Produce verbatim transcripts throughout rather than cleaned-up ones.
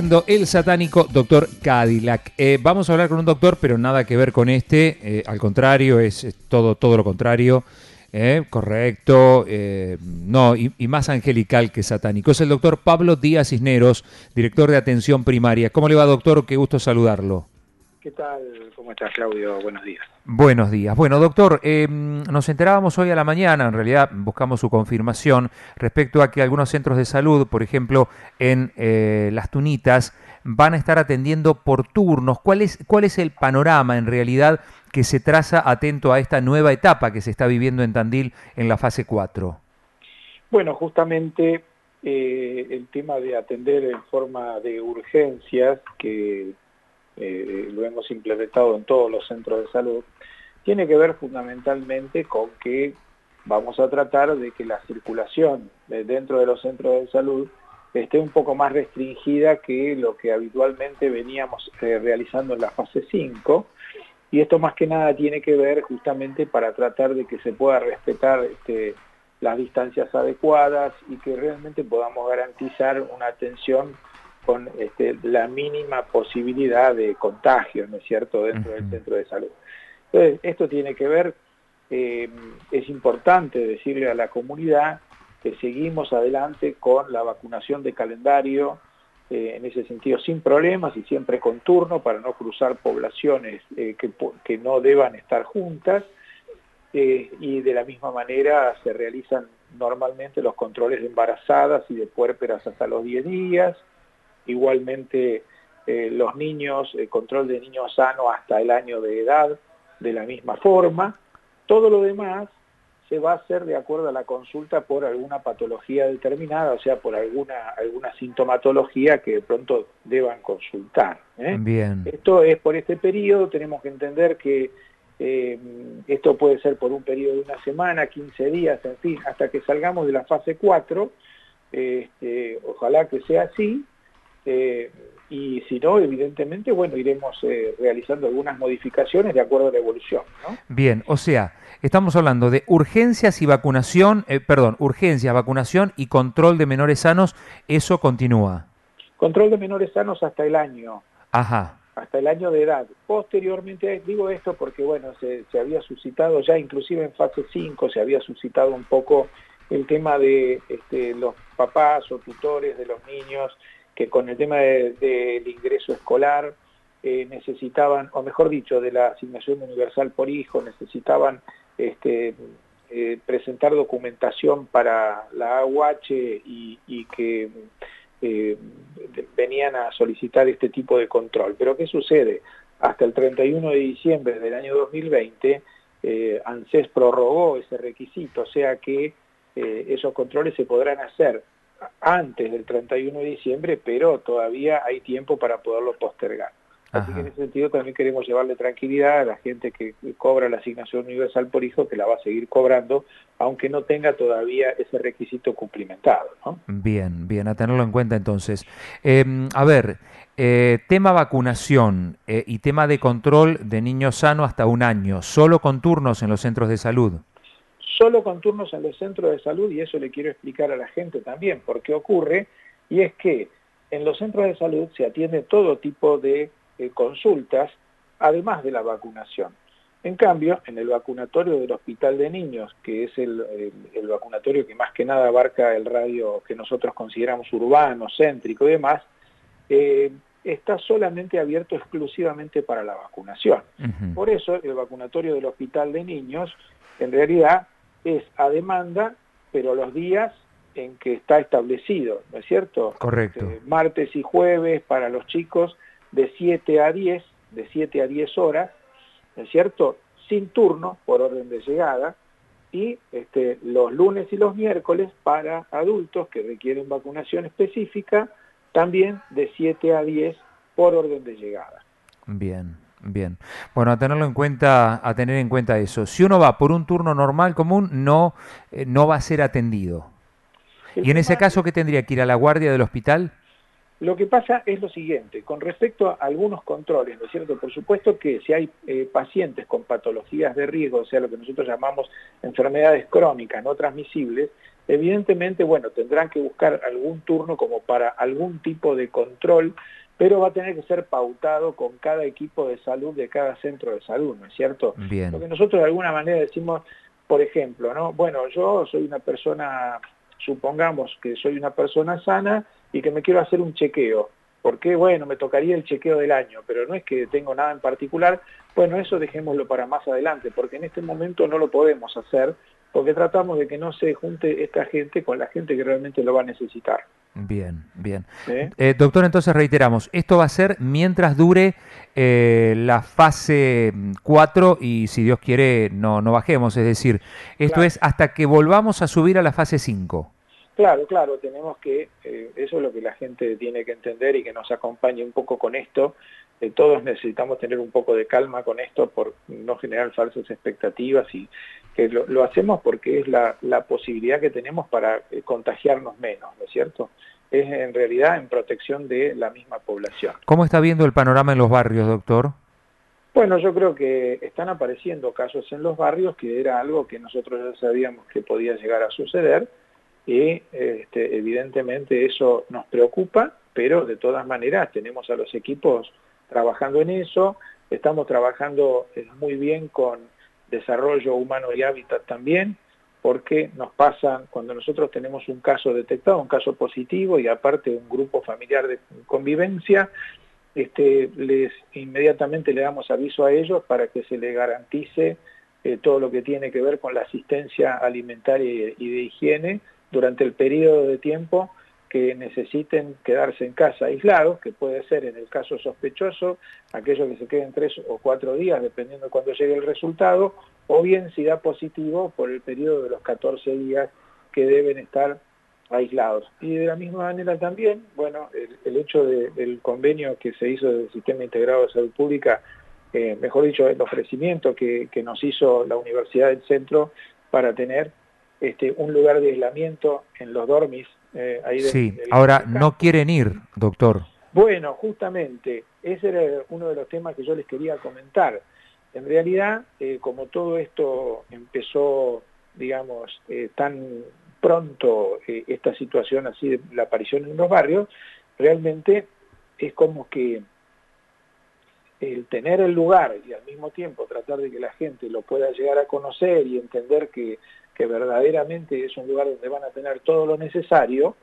El satánico doctor Cadillac. Eh, vamos a hablar con un doctor, pero nada que ver con este. Eh, al contrario, es, es todo, todo lo contrario. Eh, correcto. Eh, no, y, y más angelical que satánico. Es el doctor Pablo Díaz Cisneros, director de atención primaria. ¿Cómo le va, doctor? Qué gusto saludarlo. ¿Qué tal? ¿Cómo estás, Claudio? Buenos días. Buenos días. Bueno, doctor, eh, nos enterábamos hoy a la mañana, en realidad buscamos su confirmación, respecto a que algunos centros de salud, por ejemplo, en eh, Las Tunitas, van a estar atendiendo por turnos. ¿Cuál es, cuál es el panorama, en realidad, que se traza atento a esta nueva etapa que se está viviendo en Tandil en la fase cuatro? Bueno, justamente eh, el tema de atender en forma de urgencias, que eh, lo hemos implementado en todos los centros de salud, tiene que ver fundamentalmente con que vamos a tratar de que la circulación de dentro de los centros de salud esté un poco más restringida que lo que habitualmente veníamos eh, realizando en la fase cinco, y esto más que nada tiene que ver justamente para tratar de que se pueda respetar este, las distancias adecuadas y que realmente podamos garantizar una atención con este, la mínima posibilidad de contagio, ¿no es cierto?, dentro del centro de salud. Entonces, esto tiene que ver, eh, es importante decirle a la comunidad que seguimos adelante con la vacunación de calendario, eh, en ese sentido sin problemas y siempre con turno para no cruzar poblaciones eh, que, que no deban estar juntas, eh, y de la misma manera se realizan normalmente los controles de embarazadas y de puérperas hasta los diez días, igualmente eh, los niños, el control de niños sanos hasta el año de edad, de la misma forma. Todo lo demás se va a hacer de acuerdo a la consulta por alguna patología determinada, o sea, por alguna, alguna sintomatología que de pronto deban consultar, ¿eh? Bien. Esto es por este periodo, tenemos que entender que eh, esto puede ser por un periodo de una semana, quince días, en fin, hasta que salgamos de la fase cuatro, este, ojalá que sea así. Eh, y si no, evidentemente, bueno, iremos eh, realizando algunas modificaciones de acuerdo a la evolución, ¿no? Bien, o sea, estamos hablando de urgencias y vacunación, eh, perdón, urgencias, vacunación y control de menores sanos, eso continúa. Control de menores sanos hasta el año, Ajá. hasta el año de edad. Posteriormente, digo esto porque, bueno, se, se había suscitado ya, inclusive en fase cinco, se había suscitado un poco el tema de este, los papás o tutores de los niños que con el tema del de, de ingreso escolar eh, necesitaban, o mejor dicho, de la asignación universal por hijo, necesitaban este, eh, presentar documentación para la A U H y, y que eh, venían a solicitar este tipo de control. Pero ¿qué sucede? Hasta el treinta y uno de diciembre del año dos mil veinte, eh, ANSES prorrogó ese requisito, o sea que eh, esos controles se podrán hacer antes del treinta y uno de diciembre, pero todavía hay tiempo para poderlo postergar. Así Ajá. que en ese sentido también queremos llevarle tranquilidad a la gente que cobra la asignación universal por hijo, que la va a seguir cobrando, aunque no tenga todavía ese requisito cumplimentado, ¿no? Bien, bien, a tenerlo en cuenta entonces. Eh, a ver, eh, tema vacunación eh, y tema de control de niños sano hasta un año, solo con turnos en los centros de salud. Solo con turnos en los centros de salud, y eso le quiero explicar a la gente también por qué ocurre, y es que en los centros de salud se atiende todo tipo de eh, consultas, además de la vacunación. En cambio, en el vacunatorio del Hospital de Niños, que es el, el, el vacunatorio que más que nada abarca el radio que nosotros consideramos urbano, céntrico y demás, eh, está solamente abierto exclusivamente para la vacunación. Uh-huh. Por eso, el vacunatorio del Hospital de Niños, en realidad, es a demanda, pero los días en que está establecido, ¿no es cierto? Correcto. Este, martes y jueves para los chicos de siete a diez, de siete a diez horas, ¿no es cierto? Sin turno, por orden de llegada, y este, los lunes y los miércoles para adultos que requieren vacunación específica, también de siete a diez por orden de llegada. Bien, bien. Bueno, a tenerlo en cuenta, a tener en cuenta eso. Si uno va por un turno normal común, no, eh, no va a ser atendido. El Y en ese tema, caso, ¿qué tendría que ir a la guardia del hospital? lo que pasa es lo siguiente, con respecto a algunos controles, ¿no es cierto? Por supuesto que si hay eh, pacientes con patologías de riesgo, o sea, lo que nosotros llamamos enfermedades crónicas no transmisibles, Evidentemente, bueno, tendrán que buscar algún turno como para algún tipo de control, pero va a tener que ser pautado con cada equipo de salud de cada centro de salud, ¿no es cierto? Lo Bien. que nosotros de alguna manera decimos, por ejemplo, ¿no? Bueno, yo soy una persona, supongamos que soy una persona sana y que me quiero hacer un chequeo. ¿Por qué? Bueno, me tocaría el chequeo del año, pero no es que tengo nada en particular. Bueno, eso dejémoslo para más adelante, porque en este momento no lo podemos hacer, porque tratamos de que no se junte esta gente con la gente que realmente lo va a necesitar. Bien, bien. ¿Sí? Eh, doctor, entonces reiteramos, esto va a ser mientras dure eh, la fase cuatro y si Dios quiere no, no bajemos, es decir, esto Claro. es hasta que volvamos a subir a la fase cinco. Claro, claro, tenemos que, eh, eso es lo que la gente tiene que entender y que nos acompañe un poco con esto. Eh, todos necesitamos tener un poco de calma con esto por no generar falsas expectativas y que lo, lo hacemos porque es la, la posibilidad que tenemos para eh, contagiarnos menos, ¿no es cierto? Es en realidad en protección de la misma población. ¿Cómo está viendo el panorama en los barrios, doctor? Bueno, yo creo que están apareciendo casos en los barrios, que era algo que nosotros ya sabíamos que podía llegar a suceder, y este, evidentemente eso nos preocupa, pero de todas maneras tenemos a los equipos trabajando en eso, estamos trabajando muy bien con desarrollo humano y hábitat también, porque nos pasan, cuando nosotros tenemos un caso detectado, un caso positivo y aparte un grupo familiar de convivencia, este, les inmediatamente le damos aviso a ellos para que se les garantice eh, todo lo que tiene que ver con la asistencia alimentaria y, y de higiene durante el periodo de tiempo que necesiten quedarse en casa aislados, que puede ser en el caso sospechoso, aquellos que se queden tres o cuatro días, dependiendo de cuándo llegue el resultado, o bien si da positivo por el periodo de los catorce días que deben estar aislados. Y de la misma manera también, bueno, el, el hecho de, del convenio que se hizo del Sistema Integrado de Salud Pública, eh, mejor dicho, el ofrecimiento que, que nos hizo la Universidad del Centro para tener este, un lugar de aislamiento en los dormis eh, ahí del, Sí, del, ahora del no campus. quieren ir, doctor. Bueno, justamente, ese era uno de los temas que yo les quería comentar. En realidad, eh, como todo esto empezó, digamos, eh, tan pronto, eh, esta situación así de la aparición en los barrios, realmente es como que el tener el lugar y al mismo tiempo tratar de que la gente lo pueda llegar a conocer y entender que, que verdaderamente es un lugar donde van a tener todo lo necesario,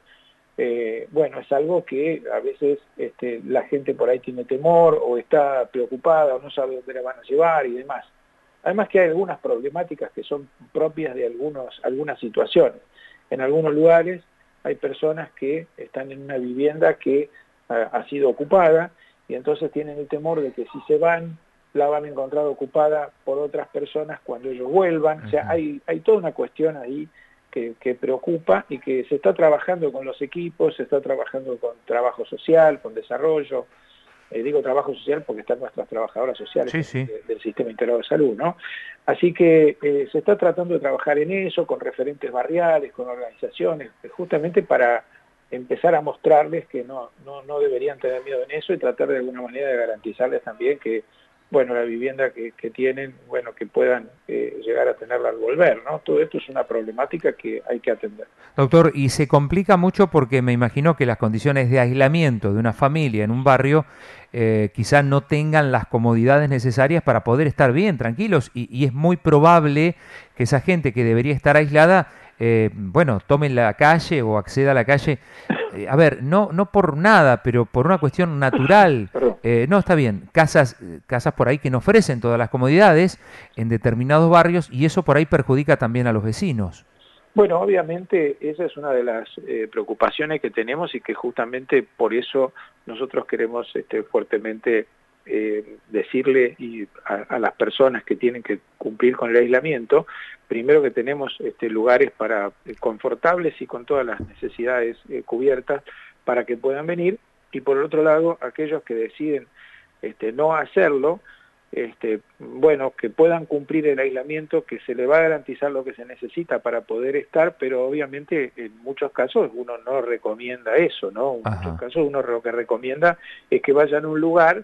eh, bueno, es algo que a veces este, la gente por ahí tiene temor o está preocupada o no sabe dónde la van a llevar y demás. Además que hay algunas problemáticas que son propias de algunos, algunas situaciones. En algunos lugares hay personas que están en una vivienda que uh, ha sido ocupada y entonces tienen el temor de que si se van, la van a encontrar ocupada por otras personas cuando ellos vuelvan. O sea, hay, hay toda una cuestión ahí que, que preocupa y que se está trabajando con los equipos, se está trabajando con trabajo social, con desarrollo. Eh, digo trabajo social porque están nuestras trabajadoras sociales Sí, sí. de, del Sistema Integrado de Salud, ¿no? Así que eh, se está tratando de trabajar en eso, con referentes barriales, con organizaciones, justamente para empezar a mostrarles que no, no, no deberían tener miedo en eso y tratar de alguna manera de garantizarles también que, bueno, la vivienda que, que tienen, bueno, que puedan eh, llegar a tenerla al volver, ¿no? Todo esto es una problemática que hay que atender. Doctor, y se complica mucho porque me imagino que las condiciones de aislamiento de una familia en un barrio eh, quizás no tengan las comodidades necesarias para poder estar bien, tranquilos, y, y es muy probable que esa gente que debería estar aislada, eh, bueno, tome la calle o acceda a la calle. Eh, a ver, no, no por nada, pero por una cuestión natural. Perdón. Eh, no, está bien, casas, casas por ahí que no ofrecen todas las comodidades en determinados barrios y eso por ahí perjudica también a los vecinos. Bueno, obviamente esa es una de las eh, preocupaciones que tenemos y que justamente por eso nosotros queremos este, fuertemente eh, decirle y a, a las personas que tienen que cumplir con el aislamiento, primero que tenemos este, lugares para eh, confortables y con todas las necesidades eh, cubiertas para que puedan venir, y por el otro lado, aquellos que deciden este, no hacerlo, Este, bueno, que puedan cumplir el aislamiento, que se le va a garantizar lo que se necesita para poder estar, pero obviamente en muchos casos uno no recomienda eso, ¿no? En Ajá. muchos casos uno lo que recomienda es que vayan a un lugar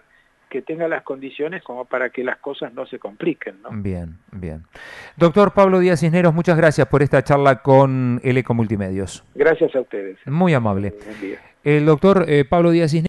que tenga las condiciones como para que las cosas no se compliquen, ¿no? Bien, bien. Doctor Pablo Díaz Cisneros, muchas gracias por esta charla con el Eco Multimedios. Gracias a ustedes. Muy amable. Buen día. El doctor eh, Pablo Díaz Cisneros